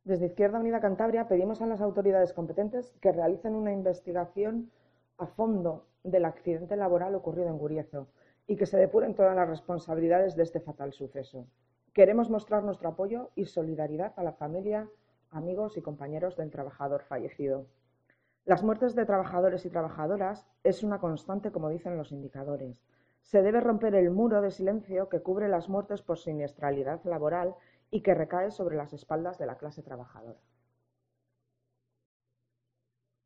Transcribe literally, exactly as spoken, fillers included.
Desde Izquierda Unida Cantabria pedimos a las autoridades competentes que realicen una investigación a fondo del accidente laboral ocurrido en Guriezo y que se depuren todas las responsabilidades de este fatal suceso. Queremos mostrar nuestro apoyo y solidaridad a la familia, amigos y compañeros del trabajador fallecido. Las muertes de trabajadores y trabajadoras es una constante, como dicen los indicadores. Se debe romper el muro de silencio que cubre las muertes por siniestralidad laboral y que recae sobre las espaldas de la clase trabajadora.